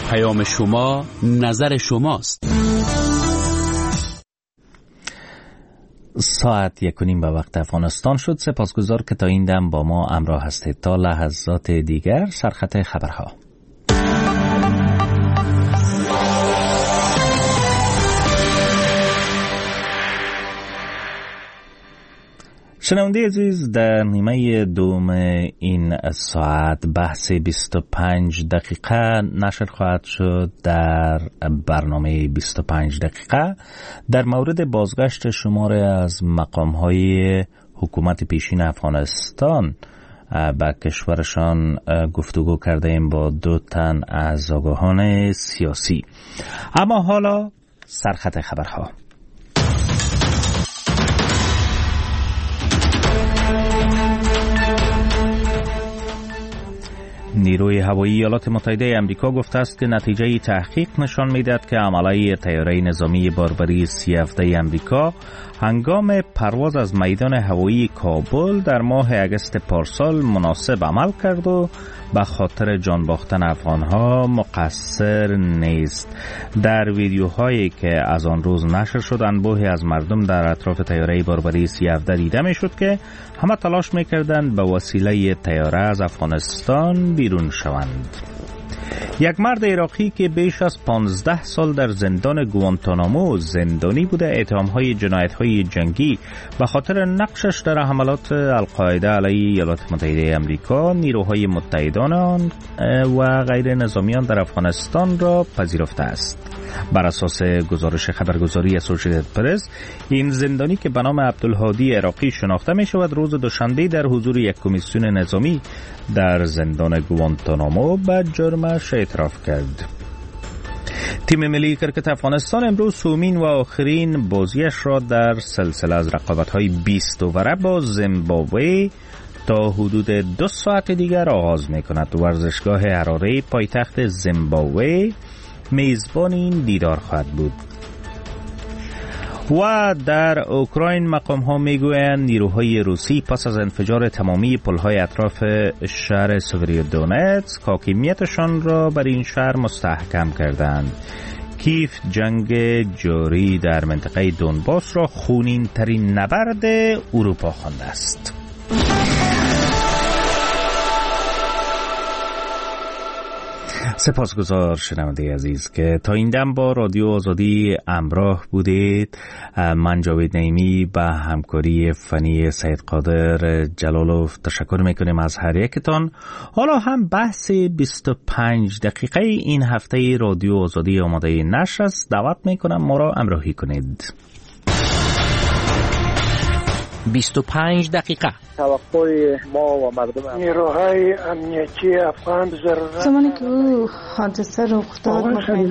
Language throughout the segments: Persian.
پیام شما نظر شماست. ساعت 1:30 به وقت افغانستان شد. سپاسگزار که تا این دم با ما همراه هستید. تا لحظات دیگر سرخط خبرها. شنونده عزیز، در نیمه دوم این ساعت بحث 25 دقیقه نشر خواهد شد. در برنامه 25 دقیقه در مورد بازگشت شماری از مقام‌های حکومت پیشین افغانستان به کشورشان گفتگو کرده ایم با 2 تن از آگاهان سیاسی. اما حالا سرخط خبرها. نیروی هوایی ایالات متحده آمریکا گفته است که نتیجه تحقیق نشان می‌دهد که عمله طیاره نظامی باربری 17 آمریکا هنگام پرواز از میدان هوایی کابل در ماه اگست پارسال مناسب عمل کرد و به خاطر جان باختن افغانها مقصر نیست. در ویدیوهایی که از آن روز نشر شد، انبوهی از مردم در اطراف طیاره باربری 17 دیده می‌شد که همه تلاش می‌کردند به وسیله طیاره از افغانستان بیرون شوند. یک مرد عراقی که بیش از 15 سال در زندان گوانتانامو زندانی بوده، اتهام‌های جنایت‌های جنگی به خاطر نقشش در حملات القاعده علیه ایالات متحده آمریکا، نیروهای متحدان آن و غیر نظامیان در افغانستان را پذیرفته است. بر اساس گزارش خبرگزاری اسوسییتد پرس، این زندانی که به نام عبدالهادی عراقی شناخته می شود، روز دوشنبه در حضور یک کمیسیون نظامی در زندان گوانتانامو به جرمش اعتراف کرد. تیم ملی کرکت افغانستان امروز سومین و آخرین بازیش را در سلسله از رقابت‌های 20 اوره با زیمبابوه تا حدود 2 ساعت دیگر آغاز می‌کند. ورزشگاه حراره پایتخت زیمبابوه میزبان این دیدار خواهد بود. و در اوکراین مقام ها میگویند نیروهای روسی پس از انفجار تمامی پلهای اطراف شهر سوفیودونتسک حاکمیتشان را بر این شهر مستحکم کردند. کیف جنگ جاری در منطقه دونباس را خونین ترین نبرد اروپا خوانده است. سپاسگزار شنونده عزیز که تا این دم با رادیو آزادی همراه بودید. من جاوید نعیمی به همکاری فنی سید قادر جلالوف تشکر میکنیم از هر یکتان. حالا هم بحث 25 دقیقه این هفته رادیو آزادی آماده نشر است. دعوت میکنم ما را همراهی کنید. 25 دقیقه توقع ما و مردم نیروهای امنیتی افغان ضرورت زمانی که او حادثه رخ داد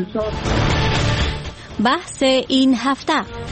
بحث این هفته.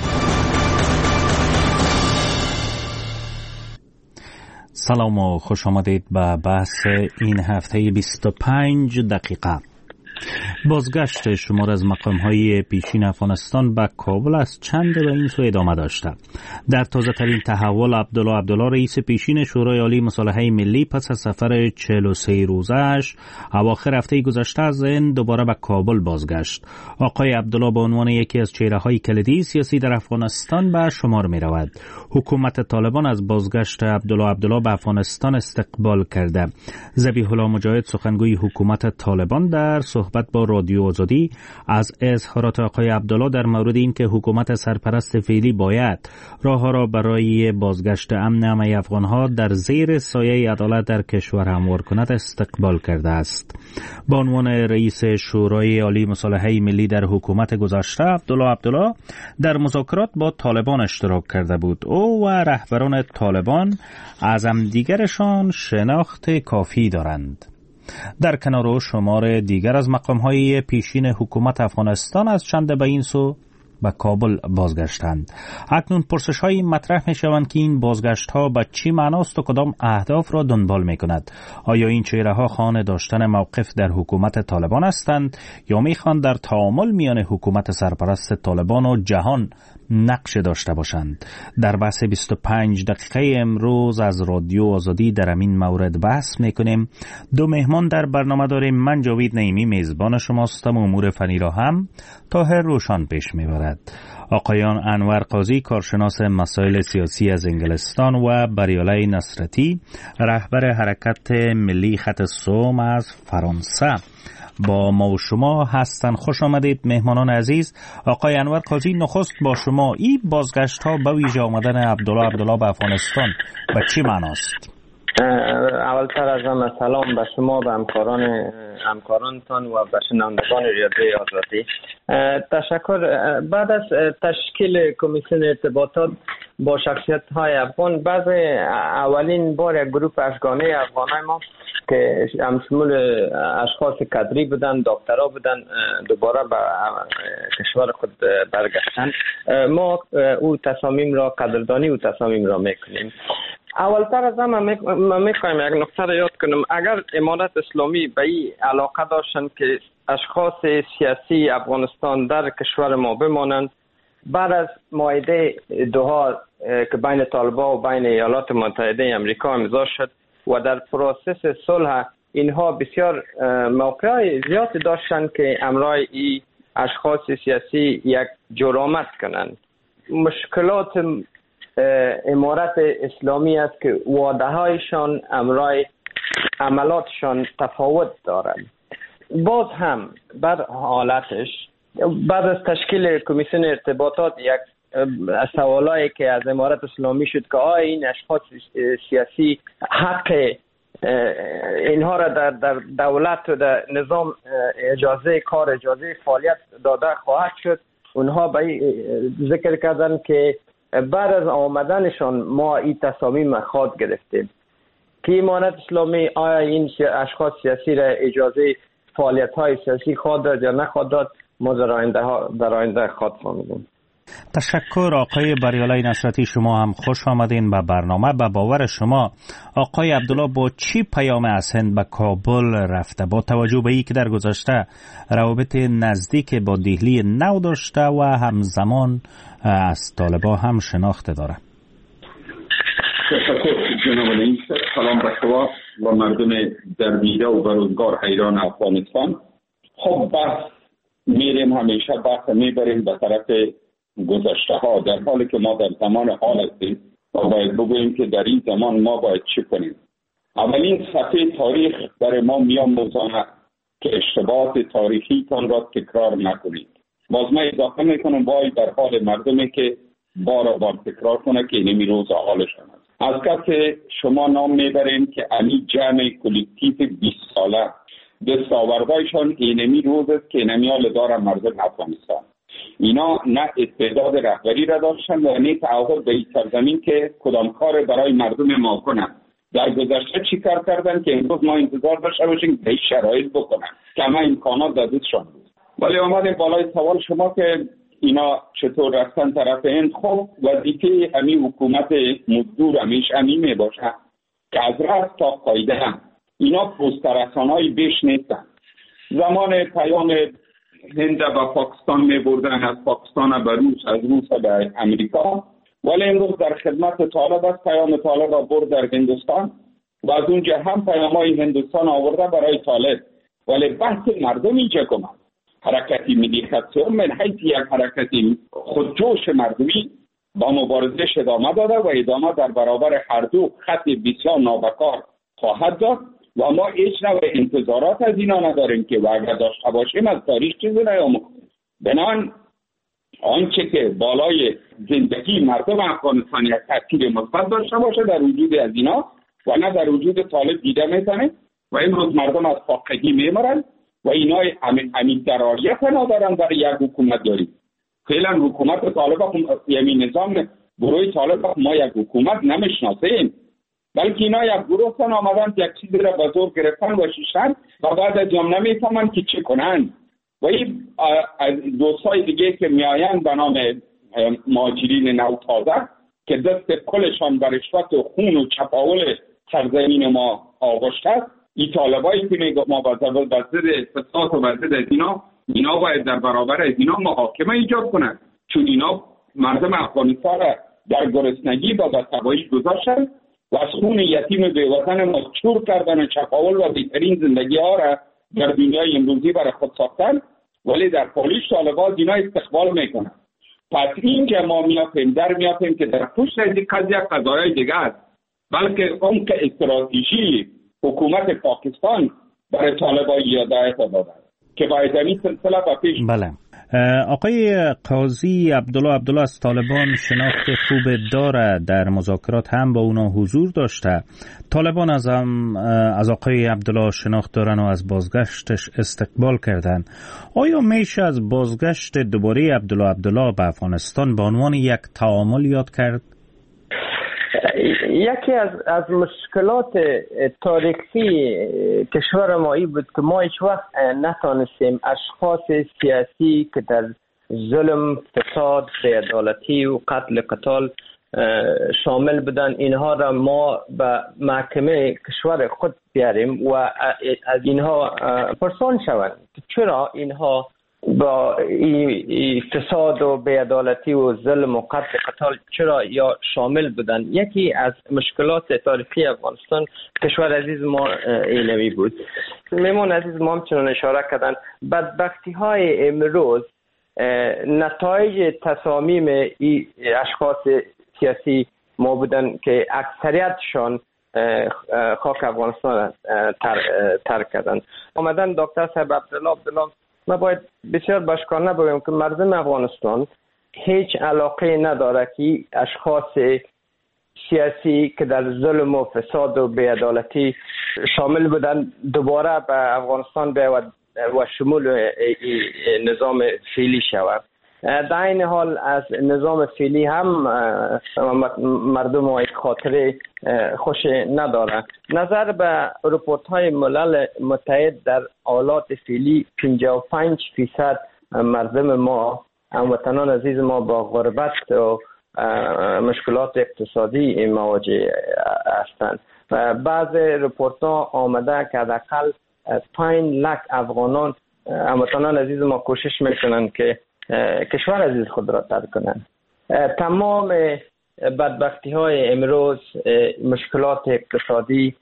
سلام و خوش آمدید به بحث این هفته 25 دقیقه. بازگشت شمار از مقام‌های پیشین افغانستان به کابل از چند به این سو ادامه داشته. در تازه ترین تحول عبدالله رئیس پیشین شورای عالی مصالحه ملی پس از سفر 43 روزه‌اش اواخر هفته گذشته از هند دوباره به کابل بازگشت. آقای عبدالله به عنوان یکی از چهره‌های کلیدی سیاسی در افغانستان به شمار می رود. حکومت طالبان از بازگشت عبدالله به افغانستان استقبال کرده. ذبیح الله مجاهد سخنگوی حکومت طالبان در صحبت با رادیو آزادی از اظهارات آقای عبدالله در مورد اینکه حکومت سرپرست فعلی باید راه‌ها را برای بازگشت امن همه افغان‌ها در زیر سایه عدالت در کشور هموار کند استقبال کرده است. به عنوان رئیس شورای عالی مصالحه ملی در حکومت گذشته، عبدالله در مذاکرات با طالبان اشتراک کرده بود. او و رهبران طالبان از همدیگرشان شناخت کافی دارند. در کنار او شمار دیگر از مقام‌های پیشین حکومت افغانستان از چند به این سو به کابل بازگشتند. اکنون پرسش‌هایی مطرح می‌شوند که این بازگشت‌ها به چی معناست و کدام اهداف را دنبال می‌کند. آیا این چهره‌ها خواهان داشتن موقف در حکومت طالبان هستند یا می‌خواهند در تعامل میان حکومت سرپرست طالبان و جهان نقش داشته باشند. در بحث 25 دقیقه امروز از رادیو آزادی در این مورد بحث میکنیم. دو مهمان در برنامه داریم. من جاوید نعیمی میزبان شماستم. امور فنی را هم طاهر روشان پیش میبرد. آقایان انور قاضی کارشناس مسائل سیاسی از انگلستان و بریاله نصرتی رهبر حرکت ملی خط سوم از فرانسه با ما و شما هستند. خوش آمدید مهمانان عزیز. آقای انور قاضی، نخست با شما این بازگشت ها به ویژه آمدن عبدالله به افغانستان به چی معناست؟ اولتر از همه سلام به شما، به همکارانتان و به شنوندگان رادیو آزادی. تشکر. بعد از تشکیل کمیسیون ارتباطات با شخصیت‌های افغان، بعد اولین بار یک گروه اشگانه افغانای ما که شمول اشخاص کادری بودن، دکترا بودن، دوباره به کشور خود برگشتن. ما او تصامیم را قدردانی او تصامیم را میکنیم. اولتر از همه من میخوایم یک نکته را یاد کنم. اگر امارت اسلامی به این علاقه داشتن که اشخاص سیاسی افغانستان در کشور ما بمانند، بعد از معاهده دوحا که بین طالبان و بین ایالات متحده امریکا امضا شد و در پروسس صلح اینها بسیار موقعی زیادی داشتن که امرای این اشخاص سیاسی یک جرأت کنند. مشکلات امارت اسلامی است که وعده هایشان امرای عملاتشان تفاوت دارند. باز هم بر حالتش بعد از تشکیل کمیسیون ارتباطات یک سوالایی که از امارت اسلامی شد که آیا این اشخاص سیاسی حق اینها را در دولت و در نظام اجازه کار، اجازه فعالیت داده خواهد شد. اونها به ذکر کردن که بعد از آمدنشان ما این تصامیم خود گرفتیم که امارت اسلامی آیا این اشخاص سیاسی را اجازه فعالیت های سیاسی خود داد یا نخواهد داد، ما در آینده خود فهمیدیم. تشکر. آقای بریاله نصرتی، شما هم خوش آمدین به برنامه. به باور شما آقای عبدالله با چی پیام از هند به کابل رفته، با توجه به اینکه در گذشته روابط نزدیک با دهلی نو داشته و همزمان از طالبان هم شناخته داره؟ تشکر جناب نعیم. سلام به شما و مردم در بیره و بروزگار حیران افغانستان. خب بحث میریم، همیشه بحث میبریم به طرف گذشته ها، در حالی که ما در زمان حال هستیم و باید بگوییم که در این زمان ما باید چی کنیم. اولین صفحه تاریخ برای ما میآموزاند که اشتباهات تاریخی تان را تکرار نکنید. باز من اضافه میکنم وای در حال مردمی که بار تکرار کنه که اینمی روز حالشان است. از کسی شما نام میبریم که امی جمع کلکتیو 20 ساله دستاوردهایشان اینمی روز است که اینمی حال داره مردم افغانستان. اینا نه استعداد رهبری را داشتن و نه تعهد به این سرزمین که کدام کار برای مردم ما کنند. در گذشته چی کار کردن که امروز ما انتظار داشته باشیم به این شرایط بکنن که همه امکانات دادشان بود. ولی آمدیم بالای سوال شما که اینا چطور رفتن طرف هند. خب وظیفه همین حکومت مزدور همی می باشه که از رأس تا قاعده اینا پسترسانهای بیش نیستن. زمان پیام هند به پاکستان می بردن، از پاکستان به روس، از روس به امریکا، ولی امروز در خدمت طالب است. پیام طالب را برد در هندوستان و از اونجا هم پیامای هندوستان آورده برای طالب. ولی بحث مردم اینجا کنند. حرکتی ملی خط سوم من حیث یک حرکتی خودجوش مردمی با مبارزش ادامه داده و ادامه در برابر هر دو خط بسیار نابکار خواهد داد و ما هیچ نوع انتظارات از اینا نداریم که و اگر داشته باشیم از تاریخ چیزی نیاموزیم. بنابراین آنچه که بالای زندگی مردم افغانستان یک تاثیر مثبت داشته باشه در وجود از اینا و نه در وجود طالب دیده میتونه و امروز مردم از فاقگی میمرن و اینا همین درایت ندارن برای یک حکومت داری. فعلا حکومت طالب یعنی نظام گروه طالب ما یک حکومت نمیشناسیم، بلکه اینا یک گروه تن آمدن یک چیزی را به زور گرفتن و شیشتن و بعد از جام نمیفهمن که چه کنن. و این دوستای دیگه که میآیند به نام مهاجرین نو تازه که دست کلشان بر رشوت و خون و چپاول سرزمین ما آغشته است، این طالبایی که میگه ما با ضد فساد و ضد اینا باید در برابر از اینا محاکمه ایجاد کنند، چون اینا مردم افغانستان را در گرسنگی و تباهی گذاشتن و از خون یتیم بیوطن ما چور کردن و چپاول و بهترین زندگی ها را در دنیای امروزی برای خود ساختن، ولی در پالیش طالبان اینا استقبال میکنن. پس اینجا ما میافیم که در پشت از این قضیه قضایای دیگه است، بلکه اون که استراتژی حکومت پاکستان برای طالبان هدایت داده که باید این سلسله با پیش. بله. آقای قاضی عبدالله از طالبان شناخت خوب داره، در مذاکرات هم با اونا حضور داشته. طالبان از آقای عبدالله شناخت دارن و از بازگشتش استقبال کردن. آیا میشه از بازگشت دوباره عبدالله به افغانستان به عنوان یک تعامل یاد کرد؟ یکی از مشکلات تاریخی کشور ما این بود که ما هیچ وقت نتانستیم اشخاص سیاسی که در ظلم، فساد، بی‌عدالتی و قتل شامل بودن اینها را ما به محکمه کشور خود بیاریم و از اینها پرسان شوند چرا اینها با فساد و بی‌عدالتی و ظلم و قتل چرا یا شامل بودن. یکی از مشکلات تاریخی افغانستان کشور عزیز ما اینمی بود. میمون عزیز ما همچنان اشاره کردن بدبختی های امروز نتایج تصامیم اشخاص سیاسی ما بودن که اکثریتشان خاک افغانستان ترک کردن. آمدن دکتر صاحب عبدالله ما باید بسیار بشکانه بگویم که مردم افغانستان هیچ علاقه نداره که اشخاص سیاسی که در ظلم و فساد و بی‌عدالتی شامل بودن دوباره به افغانستان بیاید و شمول نظام فعلی شود. در این حال از نظام فعلی هم مردم های خاطره خوش نداره. نظر به رپورت های ملل متحد در حالات فعلی 55% مردم ما هموطنان عزیز ما با غربت و مشکلات اقتصادی مواجه هستند. بعض رپورت ها آمده که حداقل 5 لک افغانان هموطنان عزیز ما کوشش میکنند که کشور عزیز خود را ترک کنند. تمام بدبختی های امروز، مشکلات اقتصادی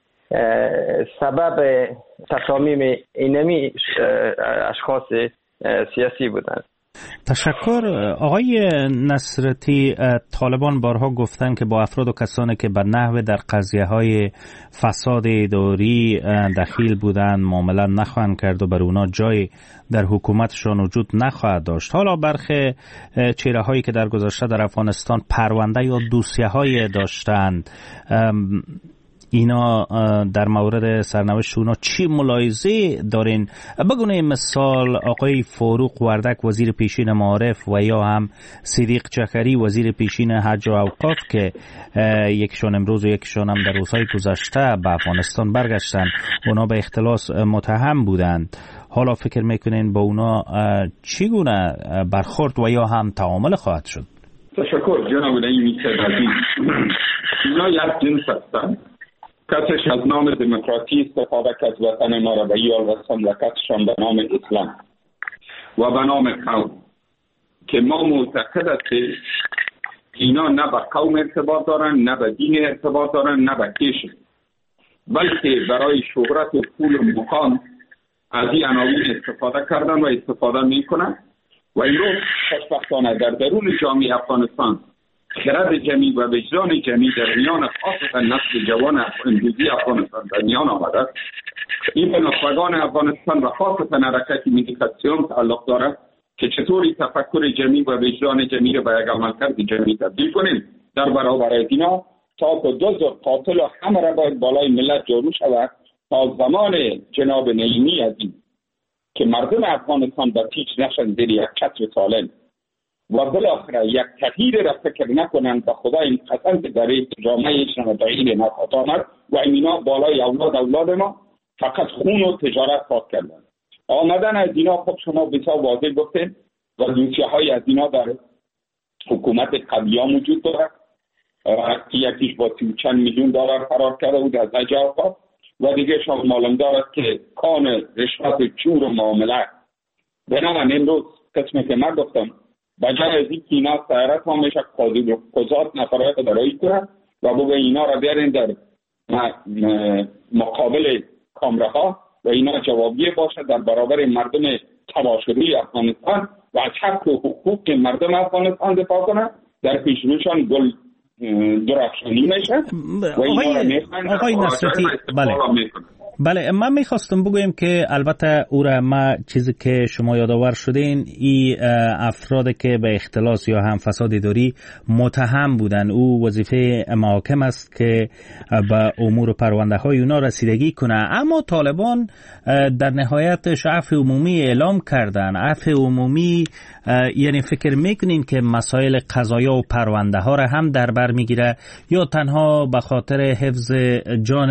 سبب تصامیم اینمی اشخاص سیاسی بودند. تشکر. آقای نصرتی، طالبان بارها گفتن که با افراد و کسانی که به نحو در قضیه های فساد اداری دخیل بودن معامله نخواهند کرد و بر اونا جای در حکومتشان وجود نخواهد داشت. حالا برخی چهره هایی که در گذشته در افغانستان پرونده یا دوسیه های داشتند، اینا در مورد سرنوشت اونا چی ملاحظه دارین؟ بگونه مثال آقای فاروق وردک وزیر پیشین معارف و یا هم صدیق جعفری وزیر پیشین حج و اوقاف که یکشون امروز و یکشون هم در روزهای گذشته به افغانستان برگشتن، اونا به اختلاس متهم بودند. حالا فکر میکنین با اونا چگونه برخورد و یا هم تعامل خواهد شد؟ تشکر جناب نعیمی عزیز. اینا یک جنس هستند. کسش از نام دموکراسی استفاده کرد وطن ما را به یال رساند و کسشان به نام اسلام و به نام قوم که ما معتقد هستیم اینا نه به قوم ارتباط دارن، نه به دین ارتباط دارن، نه به کشور، بلکه برای شهرت و پول و مقام از این عناوین استفاده کردن و استفاده میکنن و امروز خوشبختانه در درون جامعه افغانستان خرد جمعی و وجدان جمعی در میان خاصتا نسل جوان امروزی افغانستان در میان آمده. این به نخبگان افغانستان و خاصتا حرکت ملیتاسیون تعلق دارد که چطوری تفکر جمعی و وجدان جمعی را به یک عملکرد جمعی تبدیل کنیم در برابر اینا تا که دزد قاتل و همه را باید بالای ملت جارو شود تا زمان جناب نعیمی عزیز که مردم افغانستان به پیچ نشن زیر یک چتر سالم و بالاخره یک تغییر را فکر نکنند به خدا این قسم که در جامعه شما تغییر نخواهد آمد و اینا بالای اولاد ما فقط خون و تجارت پاک کردن. آمدن از اینا خب شما بسیار واضح گفتید و دوسیه های از اینا در حکومت قبلیه موجود دارد که یکیش با 30 چند میلیون دلار فرار کرده بود از نجات و دیگه شما معلوم دارد که کان رشوت چور و معامله بنابراین امروز قسمی که من گفتم بجای از این اینا سیارت ها میشه قضات نفرات برای کنند و بگه اینا را بیارین در مقابل کامراها و اینا جوابیه باشه در برابر مردم تباشروی افغانستان و از حق و حقوق مردم افغانستان دفاع کنند. در پیشروشان گل درخشانی میشه و اینا را میخوان. آقای نصرتی، بله من میخواستم بگویم که البته او را ما چیزی که شما یادآور شدین این افرادی که به اختلاس یا هم فساد اداری متهم بودن، او وظیفه محاکم است که به امور پرونده های اونا رسیدگی کنه، اما طالبان در نهایتش عفو عمومی اعلام کردن. عفو عمومی یعنی فکر میکنین که مسائل قضایا و پرونده ها را هم در بر میگیره یا تنها به خاطر حفظ جان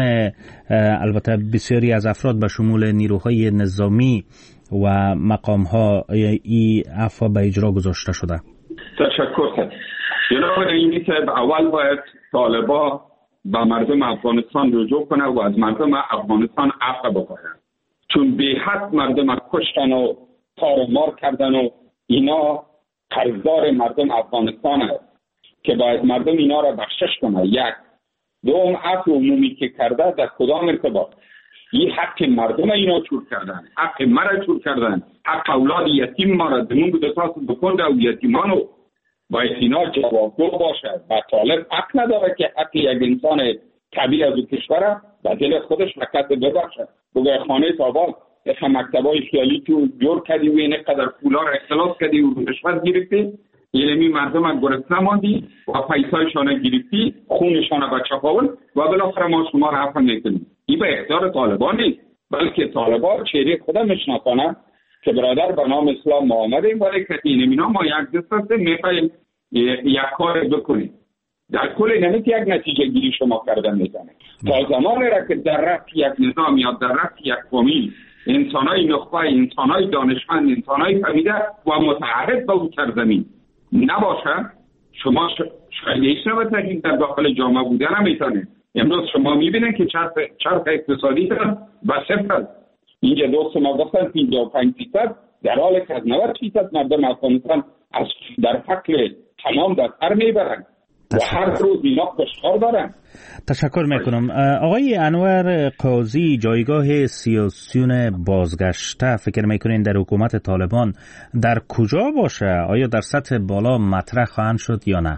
البته بسیاری از افراد به شمول نیروهای نظامی و مقام ها این عفو به اجرا گذاشته شده؟ تشکر. جناب رئیسی صاحب، اول باید طالبان به مردم افغانستان رجوع کنه و از مردم افغانستان عفو بخواهد، چون به حد مردم کشتن و تار و مار کردن و اینا قرضدار مردم افغانستان است که باید مردم اینا را بخشش کنه. یک دوم، عفو عمومی که کرده در کدام ارتباط؟ این حق مردم اینا چور کردن، حق مرا چور کردن، حق اولاد یتیم ما را دمون بود اساس بکنده و یتیمانو باید اینا جوابگو باشه. و طالب حق نداره که حق یک انسان کبیر از کشور به دل خودش مکت ببخشه. بگه خانه تابان اخه مکتبای خیالی تو جور کردی و اینه قدر پولا را اختلاس کردی و رشوت گرفتی، یعنی مردم هم گرسنه ماندی و پیسایشان گرفتی، خونشان به چپاول و بالاخره ما شما را عفو میکنیم. این به اختیار طالبان نیست، بلکه طالبان چهره خودم میشناسانند که برادر به نام اسلام ما آمدیم ولی کتین مینا ما یک دست هستیم میخواییم یک کار بکنیم. در کل نمیت یک نتیجه گیری شما کردن میزنه. تا زمانی را که در رفت یک نظام یا در رفت یک فامیل انسانای نخبه، انسانای دانشمند، انسانای فهمیده و متعهد به او سرزمین نباشه، شما شایدهش نباشه در داخل جامعه بودن نمیتونه. امروز شما میبینید که چرخ اقتصادی به صفر. اینجا دوست ما گفتن 55% در حال که از 90% مردم افغانستان در فقر تمام در سر میبرن و هر روز اینا کشتار دارن. تشکر میکنم. آقای انور قاضی، جایگاه سیاسیون بازگشته فکر میکنین در حکومت طالبان در کجا باشه؟ آیا در سطح بالا مطرح خواهند شد یا نه؟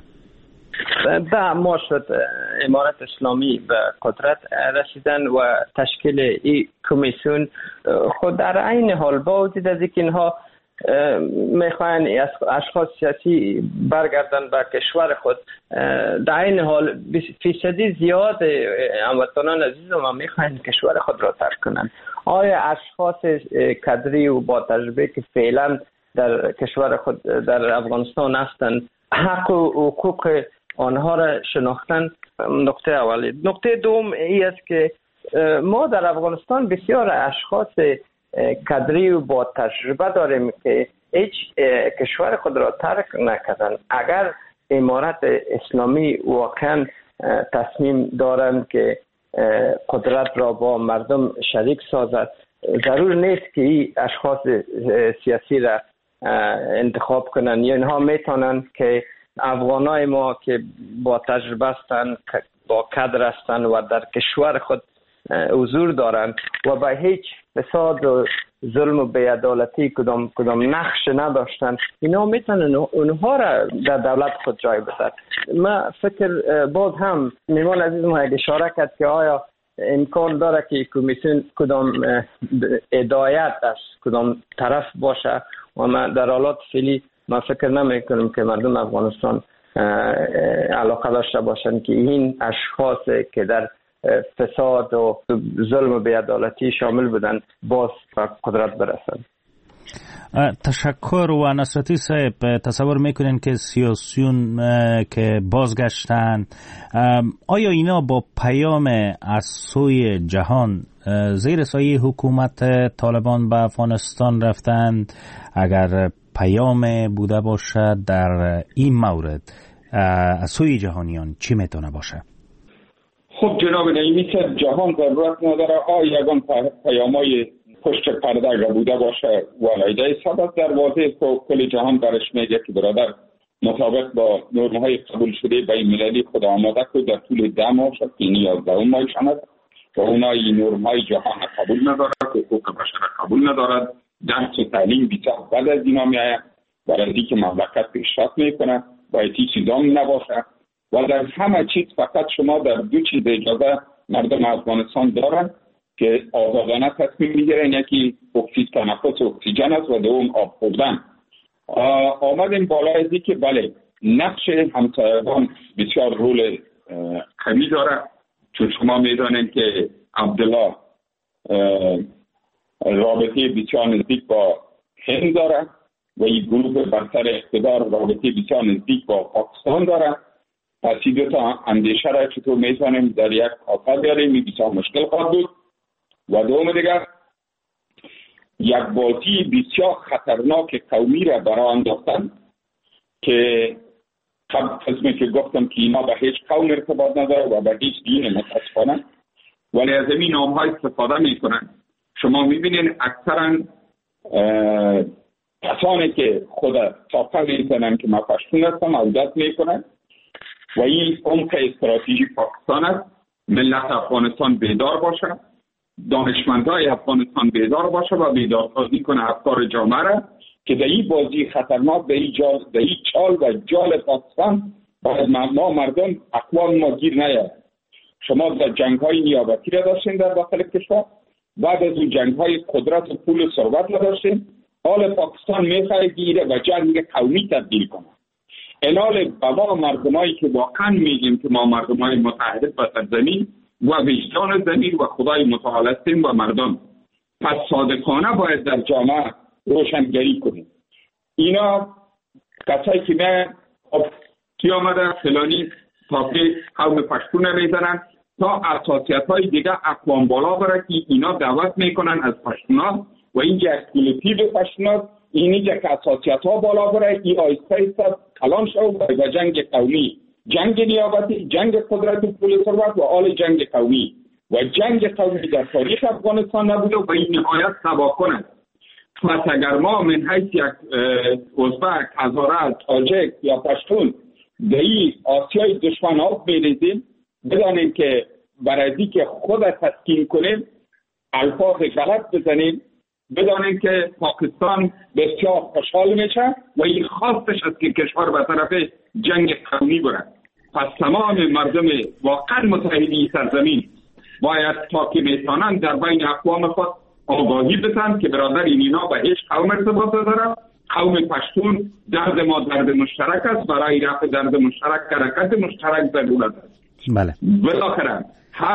ما شد امارت اسلامی به قدرت رسیدن و تشکیل این کمیسیون خود در عین حال با وجود از اینکه اینها میخواین اشخاص سیاسی برگردن به کشور خود، در عین حال فیصدی زیاد هموطنان عزیز ما میخواین کشور خود را ترک کنن. آیا اشخاص کادری و با تجربه که فعلا در کشور خود در افغانستان هستند حق و حقوق آنها را شناختن؟ نکته اولی. نکته دوم این است که ما در افغانستان بسیار اشخاص کادری و با تجربه داریم که هیچ کشور خود را ترک نکردن. اگر امارت اسلامی واقعا تصمیم دارند که قدرت را با مردم شریک سازد، ضرور نیست که این اشخاص سیاسی را انتخاب کنن. یا اینها میتونن که افغانای ما که با تجربه هستند، با کادر هستند و در کشور خود حضور دارند و به هیچ فساد و ظلم و بی‌عدالتی کدام نقش نداشتند، اینا میتونن اونها را در دولت خود جای بدن. من فکر باز هم میمان عزیز ما اشاره کرد که آیا امکان داره که کمیسیون کدام هدایت از کدام طرف باشه و من در حالات فعلی من فکر نمیکنم که مردم افغانستان علاقه داشته باشند که این اشخاص که در فساد و ظلم و بی‌عدالتی شامل بودن باز به قدرت برسند. تشکر. و نصرتی صاحب، تصور میکنین که سیاسیون که بازگشتن آیا اینا با پیام از سوی جهان زیر سایه حکومت طالبان به افغانستان رفتند؟ اگر پیام بوده باشه در این مورد از سوی جهانیان چی میتونه باشه؟ خب جناب نعیمی که جهان ضرورت نداره یگان پیامای پشت پرده اگر بوده باشه ولیده ثابت در واضح کل جهان برش میگه که برادر مطابق با نرم‌های قبول شده بین المللی خود آماده که در طول 10 ماه شد که 11 ماه شد و اونایی نرم‌های جهان قبول نداره که حقوق بشر قبول ندارد درس و تعلیم بیشتر بعد از اینا میآید برای اینکه مملکت پیشرفت میکنه باید هیچ چیزا نباشه و در همه چیز فقط شما در 2 چیز اجازه مردم افغانستان دارن که آزادانه تصمیم میگیرن، یکی تنفس اکسیژن است و دوم آب خوردن. آمدیم بالا از که بله نقش همسایگان بسیار رول قوی داره، چون شما میدانید که عبدالله رابطه بسیار نزدیک با هند داره و این گروه برتر اقتدار رابطه بسیار نزدیک با پاکستان داره. پس این دو تا اندیشه را چطور میتونیم در یک کافه بیاریم این بسیار مشکل خواهد بود. و دوم دیگر یک بازی بسیار خطرناک قومی را برای انداختن که قسمی که گفتم که اینا به هیچ قوم ارتباط نداره و به هیچ دین متاسفانه، ولی از این نام ها استفاده میکنن. شما میبینین اکثرا کسانی که خود تاقه میکنن که ما پشتون هستم عودت میکنن و این عمق استراتژی پاکستان است. ملت افغانستان بیدار باشه، دانشمندای افغانستان بیدار باشه و بیدارسازی کنه افکار جامعه را که در این بازی خطرناک در این چال و جال پاکستان باید ما مردم اقوام ما گیر نیاد. شما در جنگ های نیابتی را داشتین در داخل کشور، بعد از اون جنگ های قدرت و پول و ثروت را داشتین. حال پاکستان میخواه گیره و جنگ قومی تبدیل کنه. انال بابا مردمایی که واقعا میگیم که ما مردمای متحد و سرزمین و وجدان زمین و خدای متعال هستیم و مردم، پس صادقانه باید در جامعه روشنگری کنیم. اینا کسایی که من کی آمده فلانی تاپی قوم پشتون میزنن تا اساسیت های دیگه اقوام بالا بره که اینا دعوت میکنن از پشتونا و اینجا اکسکلوسیو پشتونا اینجا که اساسیت ها بالا بره ای آیسته ایسته کلان شد و جنگ قومی، جنگ نیابتی، جنگ قدرت و پول ثروت و آل جنگ قومی و جنگ قومی در تاریخ افغانستان نبوده و این نهایت تباکن است. پس اگر ما من حیث یک ازبک، هزاره، تاجک یا پشتون در این آسیای دشمن ها بریزیم، بدانیم که برای که خود تسکین کنیم الفاظ غلط بزنیم، بدانیم که پاکستان بسیار خوشحال میشه و این خواستش است که کشور به طرف جنگ قومی بره. پس تمام مردم واقعا متحدی سرزمین باید تا که میتونن در بین اقوام خود آگاهی بدن که برادر اینا به هیچ قوم ارتباط نداره. قوم پشتون درد ما درد مشترک است، برای رفع درد مشترک حرکت مشترک ضرورت است. بله. بالاخره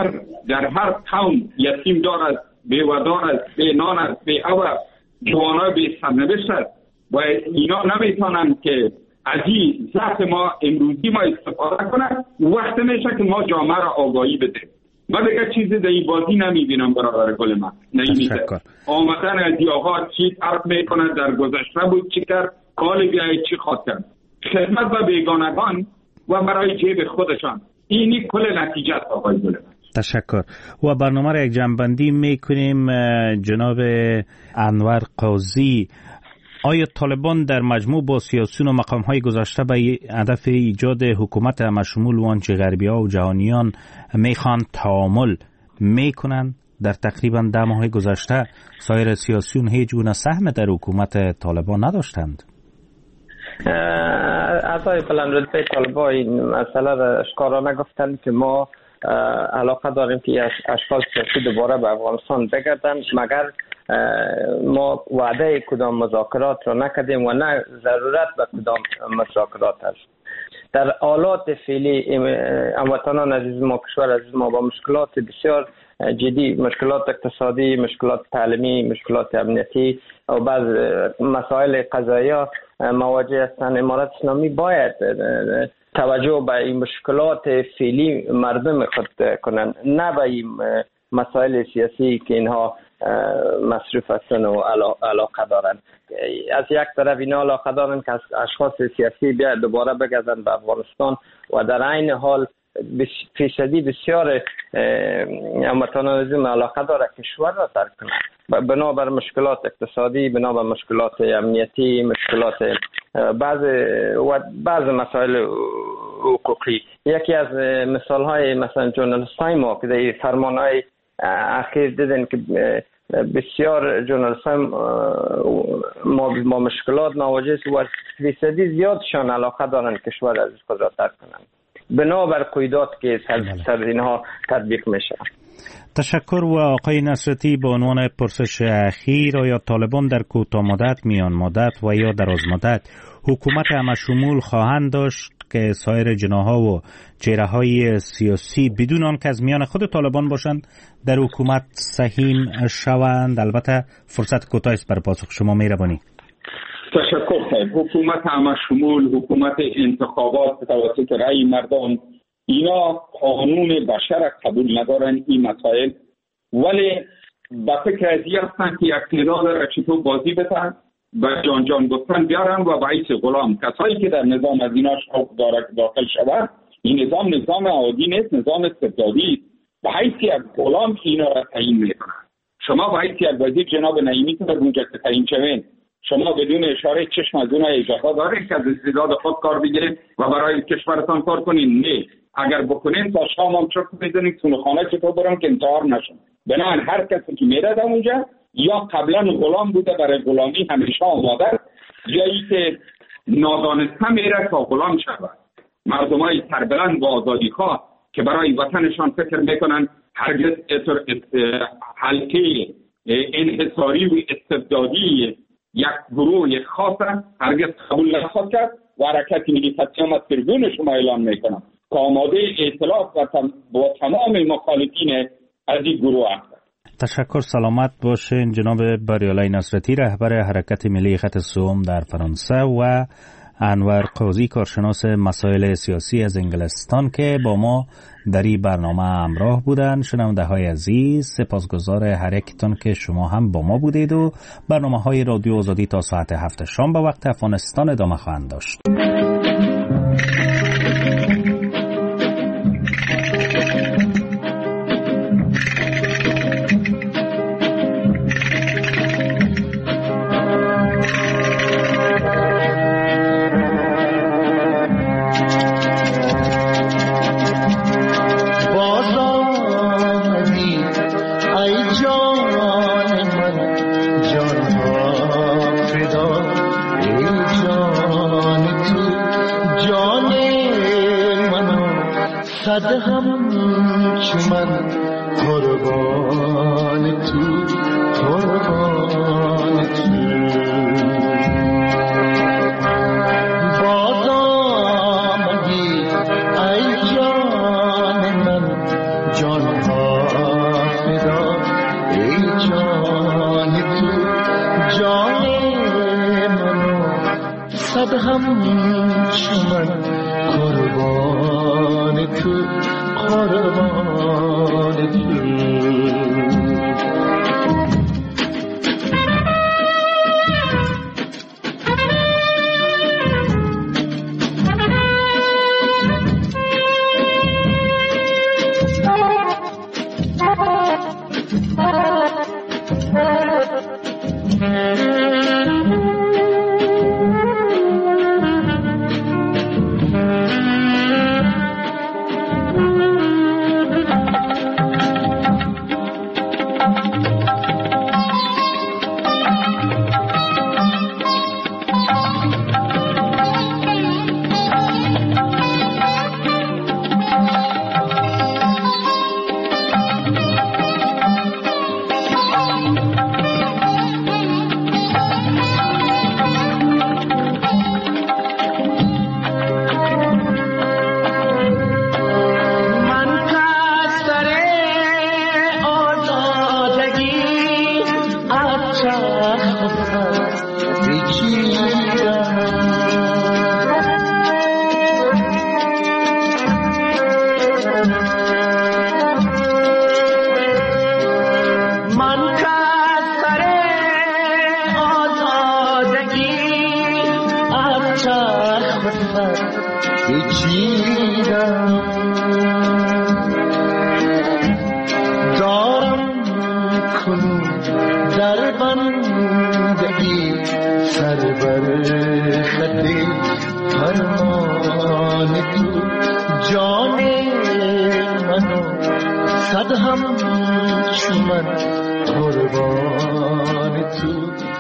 در هر قوم یتیم دار است، بیودار است، بی نان است، بی هوا، جوانای بی سرنوشت است و اینا نمیتونن که از این ضعف ما امروزی ما استفاده کنن. وقت میشه که ما جامعه را آگاهی بدیم. من دیگه چیزی در این بازی نمیبینم برادر گل من. نمیده آمدن از این آقا چی طرف میکنه، در گذشته بود چی کرد، کال بیایی چی خواهد کرد، خدمت به بیگانگان و برای جیب خودشان. اینی کل نتیجه است آقای گل من. تشکر. و برنامه را یک جنبندی میکنیم. جناب انور قاضی، آیا طالبان در مجموع با سیاسیون و مقام‌های گذشته به هدف ایجاد حکومت همشمول و آنچه غربی‌ها و جهانیان میخوان تعامل میکنن؟ در تقریبا 10 ماه گذشته سایر سیاسیون هیچ گونه سهم در حکومت طالبان نداشتند. اعضای بلندرتبه طالبان این مسئله را اشکارانه گفتند که ما علاقه داریم که اشخاص سیاسی دوباره به افغانستان بگردن، مگر ما وعده کدام مذاکرات را نکردیم و نه ضرورت به کدام مذاکرات است. در حالات فعلی هموطنان عزیز ما، کشور عزیز ما با مشکلات بسیار جدی، مشکلات اقتصادی، مشکلات تعلیمی، مشکلات امنیتی و بعض مسائل قضایی مواجه هستند. امارت اسلامی باید توجه به این مشکلات فعلی مردم خود کنند، نه به این مسائل سیاسی که اینها مصروف هستند و علاقه دارند. از یک طرف اینا علاقه دارند که اشخاص سیاسی بیاید دوباره بگردند به افغانستان و در عین حال فیصدی بسیار متنازع علاقه داره کشور را ترک کنه، بنابر مشکلات اقتصادی، بنابر مشکلات امنیتی، مشکلات بعض مسائل حقوقی. یکی از مثال های مثلا ژورنالیست های ما که در فرمان های اخیر دیدن که بسیار ژورنالیست های ما مشکلات مواجه است و فیصدی زیادشان علاقه دارن کشور از خود را ترک کنند بنابر قیودات که سر اینها تطبیق میشه. تشکر. و آقای نصرتی، به عنوان پرسش اخیر، آیا طالبان در کوتاه مدت، میان مدت و یا دراز مدت حکومت همشمول خواهند داشت که سایر جناح‌ها و چهره‌های سیاسی بدون آن که از میان خود طالبان باشند در حکومت سهیم شوند؟ البته فرصت کوتاهی است برای پاسخ شما، مهربانی. تشکر صاحب. حکومت همشمول، حکومت انتخابات توسط رأی مردم، اینا قانون بشر قبول ندارن این مسائل، ولی با فکر از این هستن که یک تعداد را چطور بازی بتن و جان گفتن بیارن و باعث غلام کسایی که در نظام از اینا شوق داخل شود. این نظام عادی نیست، نظام استبدادی. به حیث یک غلام اینا را تعیین میکنن. شما به حیث یک وزیر جناب نعیمی که در اونجا که تعیین شوین، شما بدون اشاره چشم از اونها اجازه دارید که از استعداد خود کار بگیرید و برای کشورتان کار کنین؟ نه. اگر بکنین تا شام هم چک میدونید خانه چطور برم که انتحار نشن. بنابراین هر کسی که میره در اونجا یا قبلا غلام بوده برای غلامی همیشه آماده، یا ای که نادانسته میره تا غلام شود. مردمای سربلند و آزادیخواه که برای وطنشان فکر میکنن هرگز حلقه انحصاری و استبدادی یک گروه خاص هرگز قبول نخواهد کرد و حرکت ملی فتیان تربون شما اعلام میکنم که آماده ائتلاف با تمام مخالفین از این گروه هست. تشکر. سلامت باشین جناب بریالای نصرتی، رهبر حرکت ملی خط سوم در فرانسه، و انور قاضی، کارشناس مسائل سیاسی از انگلستان که با ما در این برنامه همراه بودن. شنونده های عزیز، سپاسگزار هر یکتون که شما هم با ما بودید و برنامه های رادیو آزادی تا ساعت 7 شام به وقت افغانستان ادامه خواهند داشت. چرخ بسر پیچیدم سر بر خط فرمان تو جان منو صد هم چون من قربان تو